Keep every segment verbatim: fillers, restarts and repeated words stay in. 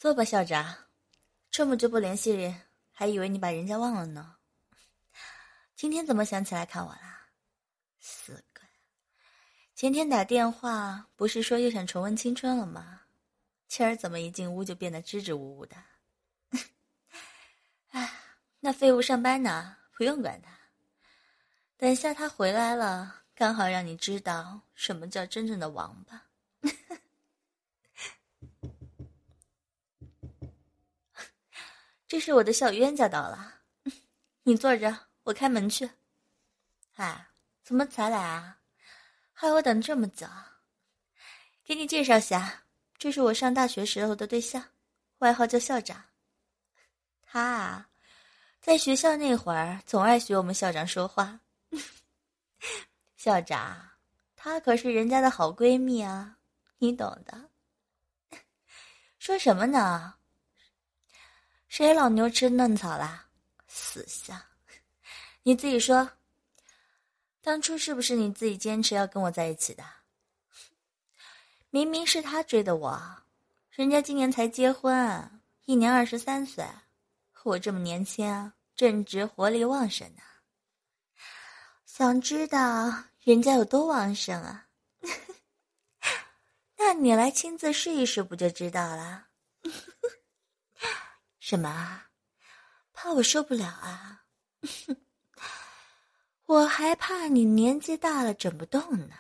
坐吧，校长。这么久不联系人，还以为你把人家忘了呢。今天怎么想起来看我啦？死鬼！前天打电话不是说又想重温青春了吗？今儿怎么一进屋就变得支支吾吾的？哎，那废物上班呢，不用管他。等下他回来了，刚好让你知道什么叫真正的王八。这是我的小冤家到了，你坐着，我开门去。哎，怎么才来啊？害我等这么久。给你介绍下，这是我上大学时候的对象，外号叫校长。他啊，在学校那会儿总爱学我们校长说话。校长，她可是人家的好闺蜜啊，你懂的。说什么呢？谁老牛吃嫩草啦？死相！你自己说，当初是不是你自己坚持要跟我在一起的？明明是他追的我，人家今年才结婚，一年二十三岁，我这么年轻，正值活力旺盛呢。想知道人家有多旺盛啊？那你来亲自试一试不就知道了？什么？怕我受不了啊？我还怕你年纪大了整不动呢。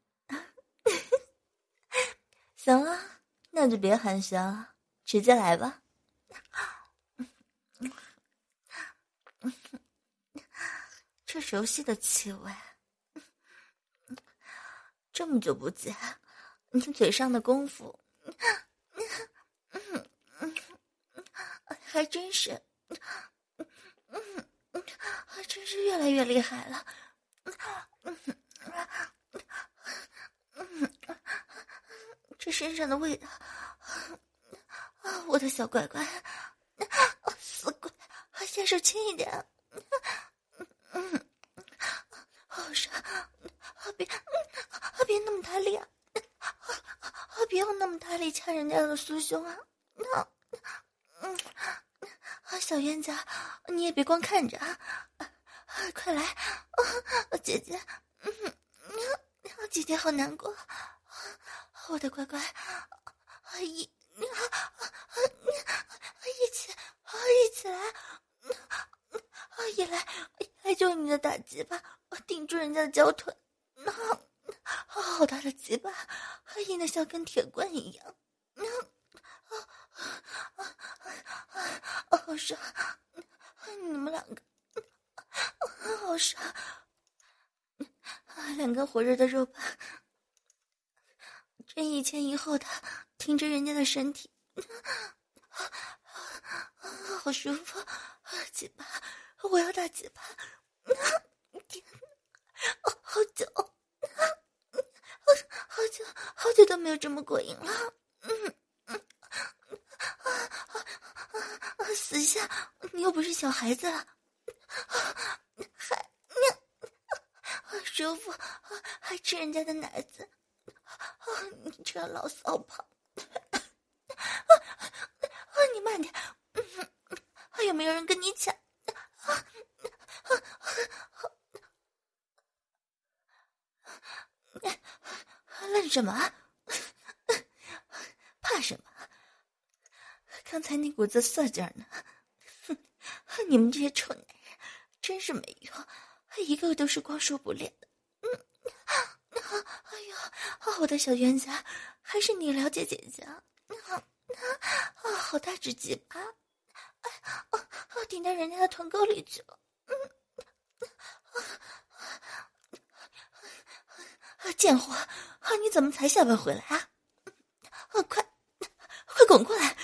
行了，那就别寒暄了，直接来吧。这熟悉的气味，这么久不见，你嘴上的功夫，还真是，还真是越来越厉害了。这身上的味道，我的小乖乖，死鬼，下手轻一点。好爽，别别那么大力啊！别用那么大力掐人家的酥胸啊！嗯，小冤家，你也别光看着啊！快来，姐姐，姐姐好难过，我的乖乖，一一起一起来，一来一来就你的大鸡巴顶住人家的脚腿，好大的鸡巴，硬得像根铁棍一样，好爽！你们两个好爽，两根火热的肉棒，这一前一后的挺着人家的身体，好舒服！鸡巴，我要大鸡巴！好久，好久，好久都没有这么过瘾了。嗯嗯，死下，你又不是小孩子了，还舒服，还吃人家的奶子，你这老骚炮！你慢点，还有没有人跟你抢？愣什么？怕什么？刚才那股子色劲儿呢？你们这些臭男人真是没用，一个个都是光说不练的。嗯，哎呀，我的小冤家，还是你了解姐姐啊！啊，好大只鸡巴！哎，啊，顶到人家的臀沟里去了。嗯，啊，贱货！啊，你怎么才下班回来啊？啊，快，快滚过来！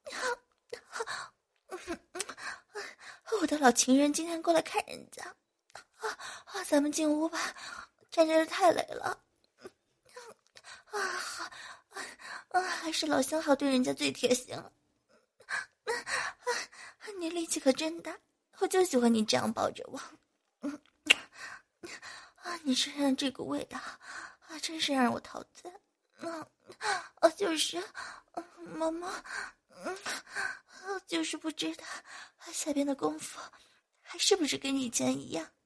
我的老情人今天过来看人家，啊啊，咱们进屋吧，站着太累了。啊，好，啊，还是老相好对人家最贴心了。啊，你力气可真大，我就喜欢你这样抱着我。嗯，啊，你身上这股味道，啊，真是让我陶醉。啊啊，就是，啊，妈妈， 嗯，就是不知道下边的功夫还是不是跟以前一样。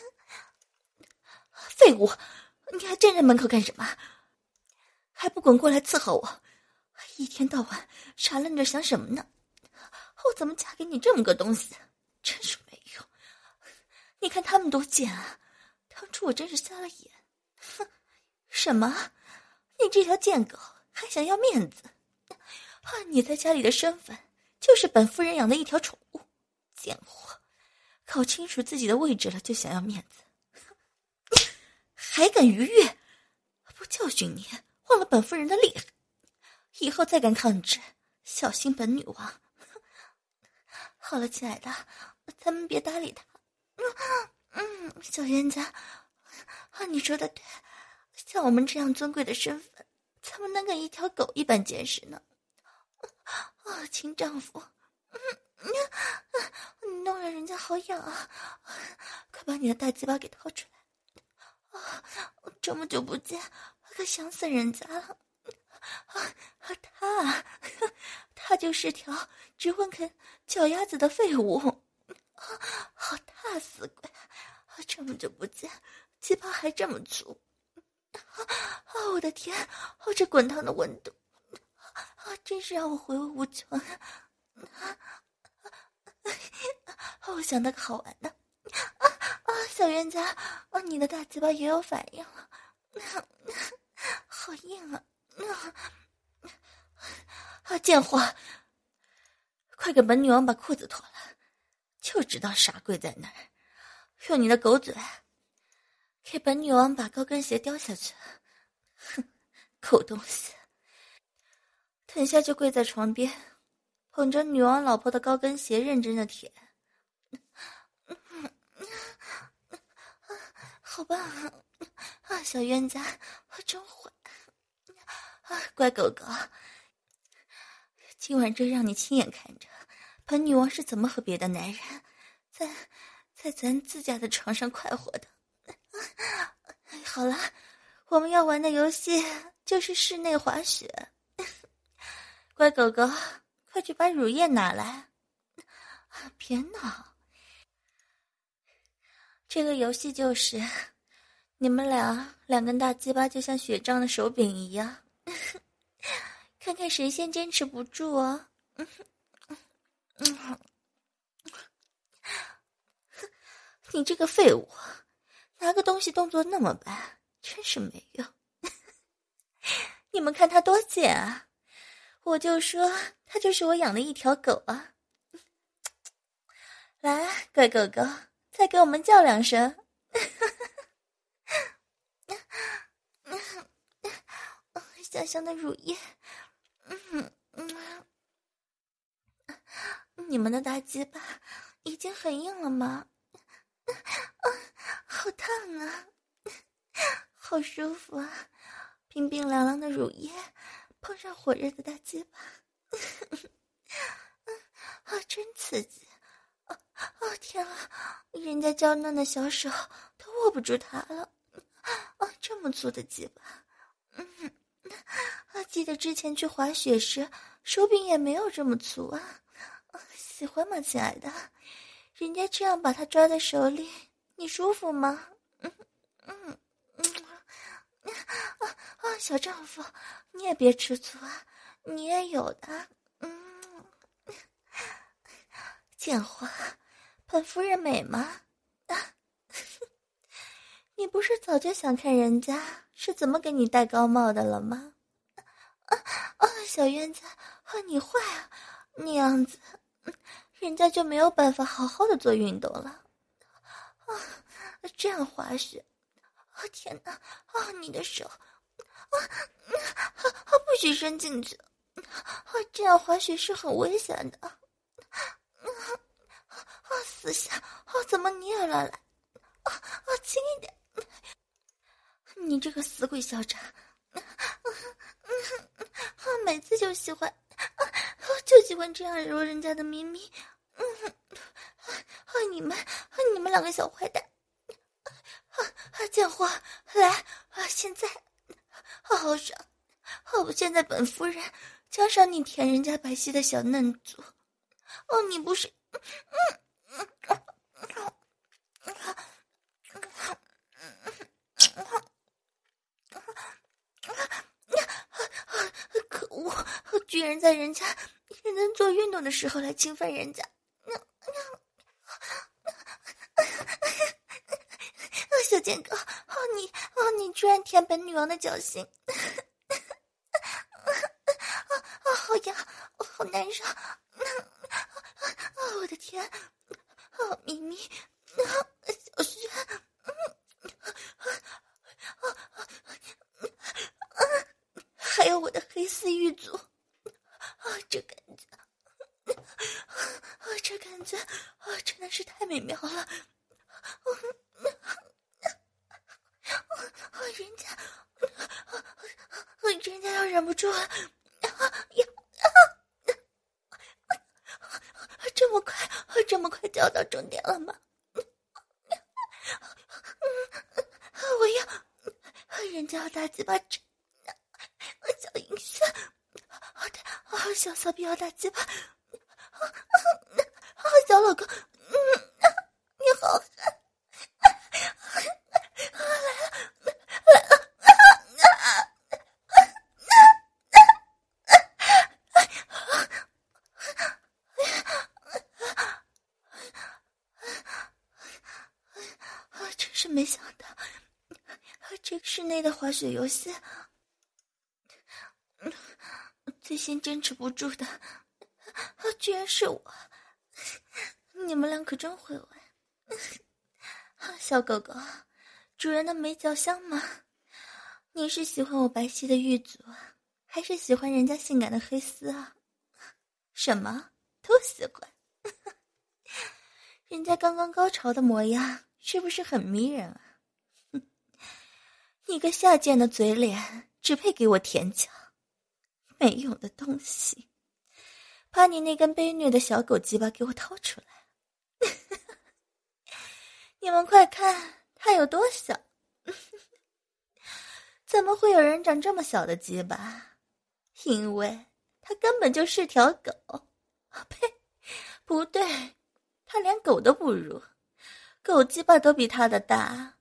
废物，你还站在门口干什么？还不滚过来伺候我！一天到晚傻愣着想什么呢？我怎么嫁给你这么个东西？真是没用！你看他们多贱啊！当初我真是瞎了眼。哼，什么？你这条贱狗还想要面子？啊，你在家里的身份就是本夫人养的一条宠物，贱货！搞清楚自己的位置了就想要面子，还敢逾越？不教训你，忘了本夫人的厉害！以后再敢抗旨，小心本女王！好了，亲爱的，咱们别搭理他。嗯，小冤家，啊，你说的对，像我们这样尊贵的身份，怎么能跟一条狗一般见识呢？啊，亲丈夫，嗯嗯，你弄得人家好痒啊！快把你的大鸡巴给掏出来！啊，这么久不见，可想死人家了。啊，他，他就是条只会啃脚丫子的废物。啊，好大死鬼！啊，这么久不见，鸡巴还这么粗！啊，我的天！啊，这滚烫的温度！啊，真是让我回味无穷！啊，我想到个好玩的！啊啊，小冤家，啊，你的大鸡巴也有反应了，好硬啊！啊，贱货！快给本女王把裤子脱了！就知道傻跪在那儿，用你的狗嘴给本女王把高跟鞋叼下去！哼，狗东西！等下就跪在床边，捧着女王老婆的高跟鞋认真的舔。好棒啊！啊，小冤家，我真会！啊，乖狗狗，今晚就让你亲眼看着本女王是怎么和别的男人在在咱自家的床上快活的。好了，我们要玩的游戏就是室内滑雪。乖狗狗，快去把乳液拿来！别闹，这个游戏就是你们俩两根大鸡巴就像雪仗的手柄一样，看看谁先坚持不住哦。你这个废物，拿个东西动作那么慢，真是没用。你们看他多贱啊！我就说他就是我养的一条狗啊！来，乖狗狗，再给我们叫两声。香香的乳液，嗯嗯，你们的大鸡巴已经很硬了吗？啊，好烫啊，好舒服啊！冰冰凉凉的乳液碰上火热的大鸡巴，啊，真刺激！啊啊，天啊，人家娇嫩的小手都握不住它了！啊，这么粗的鸡巴，嗯。啊，记得之前去滑雪时，手柄也没有这么粗啊！啊，喜欢吗，亲爱的？人家这样把它抓在手里，你舒服吗？嗯嗯嗯啊啊！小丈夫，你也别吃醋啊，你也有的。嗯，贱货，本夫人美吗？啊，你不是早就想看人家是怎么给你戴高帽的了吗？啊啊！小冤家，啊，你坏啊！那样子，人家就没有办法好好的做运动了。啊，这样滑雪，啊天哪！啊，你的手，啊啊啊！不许伸进去！啊，这样滑雪是很危险的。啊啊！死下！啊，怎么你也来来？啊啊！轻一点！你这个死鬼小渣！啊啊！每次就喜欢，啊，就喜欢这样揉人家的咪咪。嗯，啊，你们，啊，你们两个小坏蛋！啊啊！贱货，来啊！现在，好好爽！啊，我现在本夫人加上你舔人家白皙的小嫩足，哦，你不是，可恶，居然在人家人在做运动的时候来侵犯人家。小贱狗，哦你哦你居然舔本女王的脚心，啊好痒，好难受，啊我的天，啊咪咪，啊小轩，还有我的黑丝玉足，啊这感觉，啊这感觉，啊真的是太美妙了。人家，人家要忍不住了，呀，这么快，这么快就要到终点了吗？我要，人家要大鸡巴吃，小银轩，小骚逼要大鸡巴，小老公，你好狠！没想到这个室内的滑雪游戏最先坚持不住的居然是我，你们俩可真会玩。小狗狗，主人的美脚香吗？你是喜欢我白皙的玉足还是喜欢人家性感的黑丝啊？什么都喜欢。人家刚刚高潮的模样是不是很迷人啊？你个下贱的嘴脸，只配给我舔脚，没用的东西！把你那根卑劣的小狗鸡巴给我掏出来！你们快看，它有多小！怎么会有人长这么小的鸡巴？因为它根本就是条狗！呸，不对，它连狗都不如。狗鸡巴都比他的大，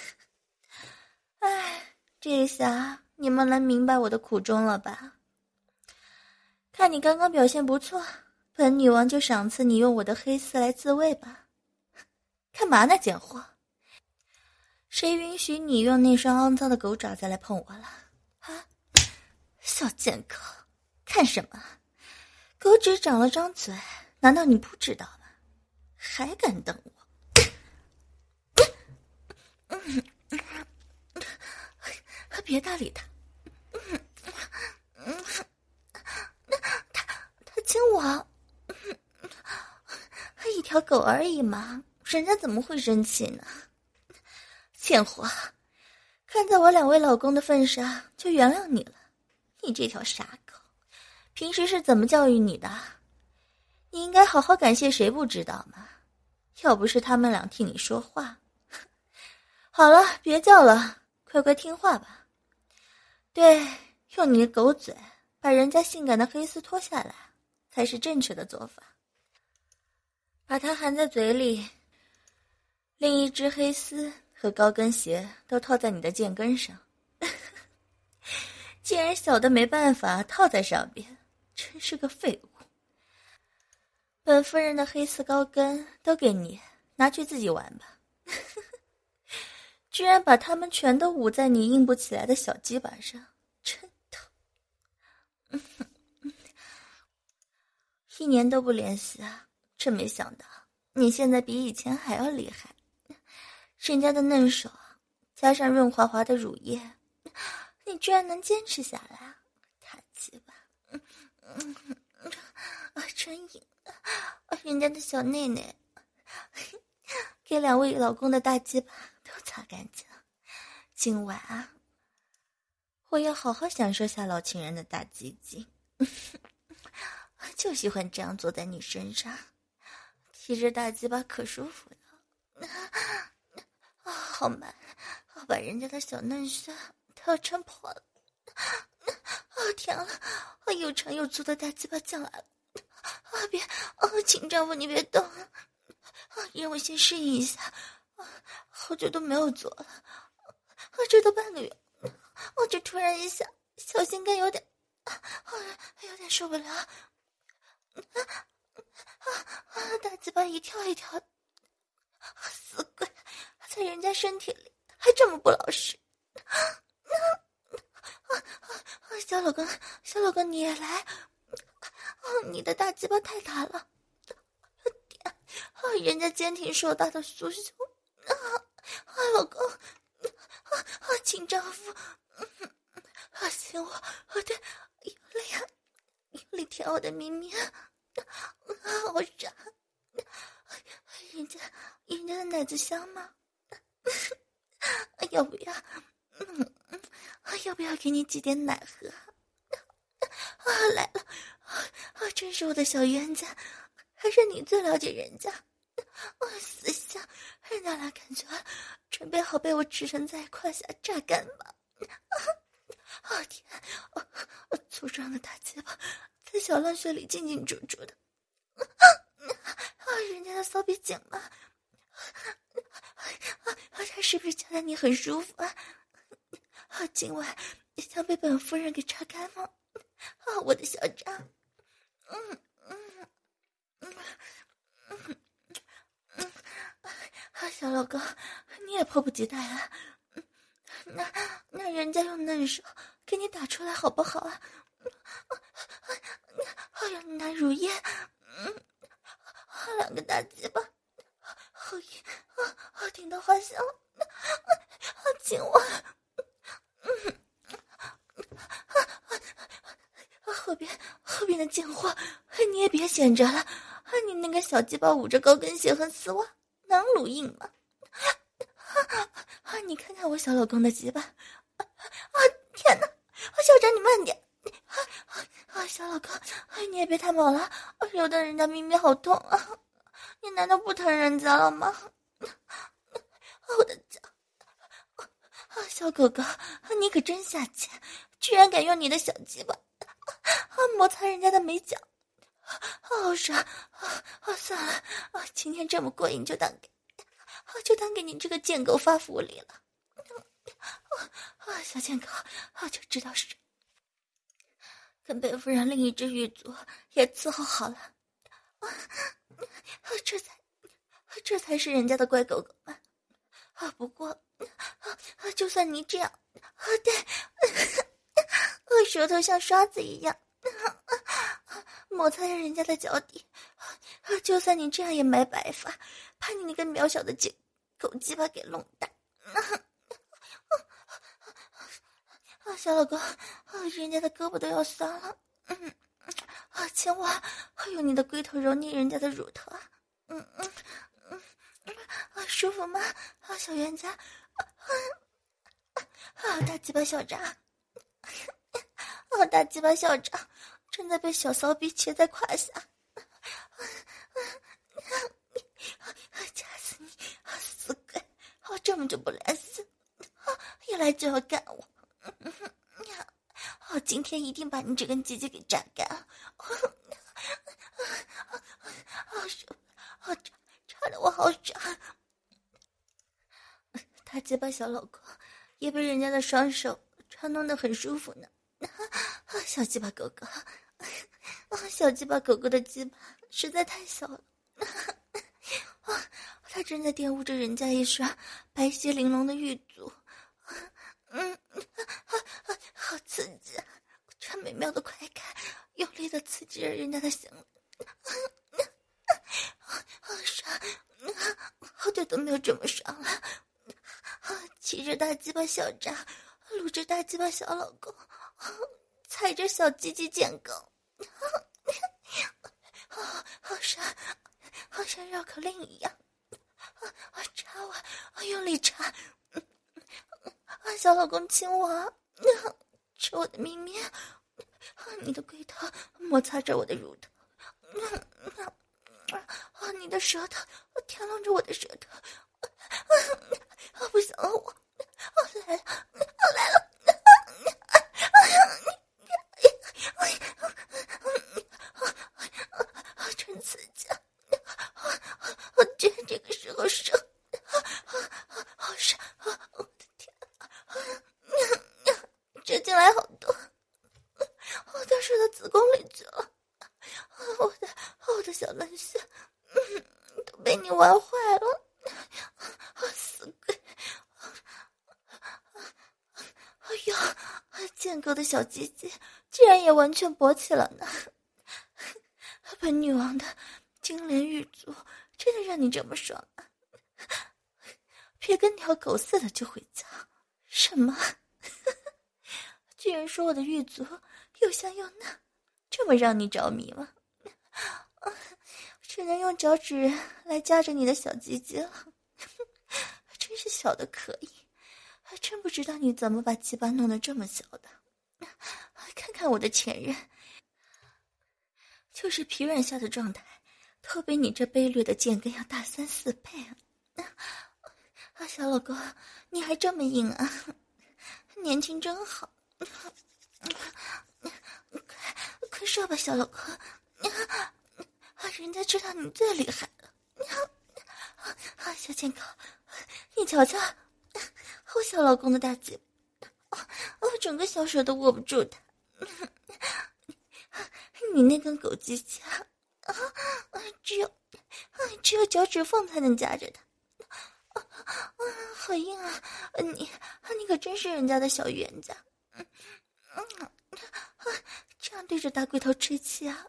哎，这下你们能明白我的苦衷了吧？看你刚刚表现不错，本女王就赏赐你用我的黑丝来自慰吧。干嘛呢，贱货？谁允许你用那双肮脏的狗爪子来碰我了？啊，小贱狗，看什么？狗只长了张嘴，难道你不知道吗？还敢瞪我？嗯，别搭理他。嗯嗯，他他亲我，一条狗而已嘛，人家怎么会生气呢？贱货，看在我两位老公的份上，就原谅你了。你这条傻狗，平时是怎么教育你的？你应该好好感谢谁不知道吗？要不是他们俩替你说话。好了，别叫了，快快听话吧。对，用你的狗嘴把人家性感的黑丝脱下来，才是正确的做法。把它含在嘴里，另一只黑丝和高跟鞋都套在你的剑根上。既然小的没办法套在上边，真是个废物。本夫人的黑丝高跟都给你，拿去自己玩吧。居然把它们全都捂在你硬不起来的小鸡巴上，真疼。一年都不联系啊，真没想到你现在比以前还要厉害。人家的嫩手加上润滑滑的乳液，你居然能坚持下来啊！大鸡巴，嗯嗯嗯，啊，真硬啊！人家的小内内，给两位老公的大鸡巴都擦干净。今晚啊，我要好好享受下老情人的大鸡鸡。就喜欢这样坐在你身上，提着大鸡巴可舒服了。啊，好慢，我把人家的小嫩穴都要撑破了。啊，天啊，我又长又粗的大鸡巴进来了。啊别啊，请丈夫你别动啊，让我先适应一下，啊，好久都没有做了，啊，这都半个月，我这突然一下小心肝有点，啊，有点受不了，啊啊啊！大鸡巴一跳一跳的，死鬼，在人家身体里还这么不老实。啊啊啊！小老公，小老公你也来，啊，你的大鸡巴太大了，天，啊，人家坚挺硕大的酥胸，啊啊，老公，啊啊，请丈夫，啊，请我，啊对，有力啊，有力舔我的咪咪，啊，好爽，人家人家的奶子香吗？要不要？嗯嗯，要不要给你挤点奶喝？啊，来了！啊，真是我的小冤家，还是你最了解人家。啊，死相，人家来感觉准备好被我吃成在胯下榨干吧。啊天，啊，粗壮的大鸡巴在小浪穴里进进出出的。啊，人家的骚逼紧吗？啊，他是不是觉得你很舒服啊？啊，今晚想被本夫人给榨干吗？啊，我的小张，嗯嗯嗯嗯嗯，啊，小老公，你也迫不及待啊？那那人家用嫩手给你打出来好不好啊？哎呀，你那乳液，嗯，两个大鸡巴。好硬啊！啊，听到花香了，啊，亲我，嗯，啊啊啊！后边后边的贱货，你也别闲着了，啊，你那个小鸡巴捂着高跟鞋和丝袜，能乳硬吗？啊啊！你看看我小老公的鸡巴，啊啊！天哪！啊，小张你慢点，啊啊啊！小老公，啊，你也别太猛了，揉得人家咪咪好痛啊！你难道不疼人家了吗？我的脚！啊，小狗狗，你可真下贱，居然敢用你的小鸡巴啊摩擦人家的美脚！好爽！啊啊，算了，啊，今天这么过瘾，就当给，啊，就当给你这个贱狗发福利了。啊啊，小贱狗，啊，就知道是跟本夫人另一只玉足也伺候好了。啊啊，这才，这才是人家的乖狗狗嘛！啊，不过，啊，就算你这样，啊，对，我舌头像刷子一样，啊，摩擦人家的脚底，啊，就算你这样也没白发，把你那个渺小的鸡狗鸡巴给弄大。啊，小老公，啊，人家的胳膊都要酸了，嗯。啊，亲我，还有你的龟头揉捏人家的乳头啊，嗯嗯嗯，啊，舒服吗？啊，小冤家，啊啊，大鸡巴小张，啊，大鸡巴小张，正在被小骚逼骑在胯下，啊啊，掐死你，啊，死鬼，啊，这么就不来死，啊，一来就要干我，嗯嗯呀。我今天一定把你这根鸡鸡给榨干！好爽，好扎，扎得我好爽！大鸡巴小老公也被人家的双手穿弄得很舒服呢。小鸡巴狗狗，小鸡巴狗狗的鸡巴实在太小了。他正在玷污着人家一双白皙玲珑的玉足。嗯，好刺激！这美妙的快感，用力的刺激着人家的心灵。好爽！好久都没有这么爽了。骑着大鸡巴小张，撸着大鸡巴小老公，踩着小鸡鸡贱狗，好爽！好像绕口令一样。啊，插我！啊，用力插！啊，小老公亲我，啊，吃我的咪咪，啊，你的龟头摩擦着我的乳头，啊，你的舌头舔弄着我的舌头，啊，不行了，我，啊，来了，啊，来了， 子宫里去了，我的我的小嫩穴，嗯，都被你玩坏了，死鬼！哎呀，贱狗的小鸡鸡居然也完全勃起了呢！本女王的金莲玉足真的让你这么爽啊？别跟条狗似的就回家！什么？居然说我的玉足又香又嫩，这么让你着迷吗？只能用脚趾来夹着你的小鸡鸡了，真是小的可以。还真不知道你怎么把鸡巴弄得这么小的。看看我的前任，就是疲软下的状态，都比你这卑劣的贱根要大三四倍啊！啊，小老公，你还这么硬啊，年轻真好。快快说吧，小老公，人家知道你最厉害了。啊，小贱狗，你瞧瞧，我小老公的大鸡巴，我整个小手都握不住他。你那根狗鸡鸡啊，只有只有脚趾缝才能夹着它。啊，好硬啊！你你可真是人家的小冤家。嗯嗯，这样对着大龟头吹气啊！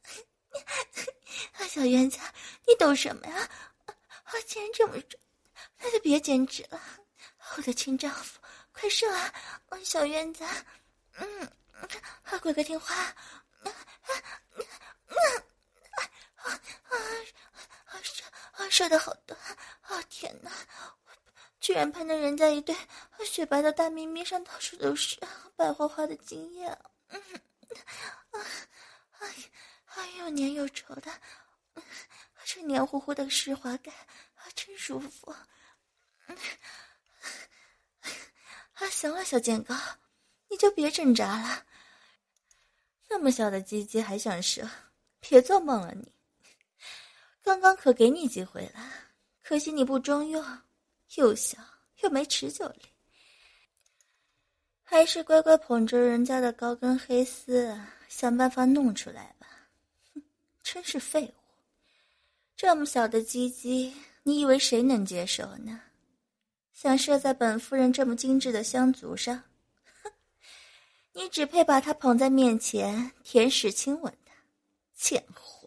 啊，小冤家，你懂什么呀？啊，既然这么说，那就别坚持了。我的亲丈夫，快射啊！小冤家，嗯，啊，乖乖听话。啊啊啊啊啊！射啊，射得好多！啊，天哪！居然攀着人家一对雪白的大咪咪上到处都是白花花的精液。嗯啊啊！啊，又黏又稠的，这黏糊糊的湿滑感啊，真舒服。嗯，啊，行了，小贱狗，你就别挣扎了。那么小的鸡鸡还想射，别做梦了你！刚刚可给你机会了，可惜你不中用，又小又没持久力，还是乖乖捧着人家的高跟黑丝，想办法弄出来吧。哼，真是废物！这么小的鸡鸡，你以为谁能接受呢？想射在本夫人这么精致的香足上，哼，你只配把她捧在面前，舔舐亲吻的，贱货！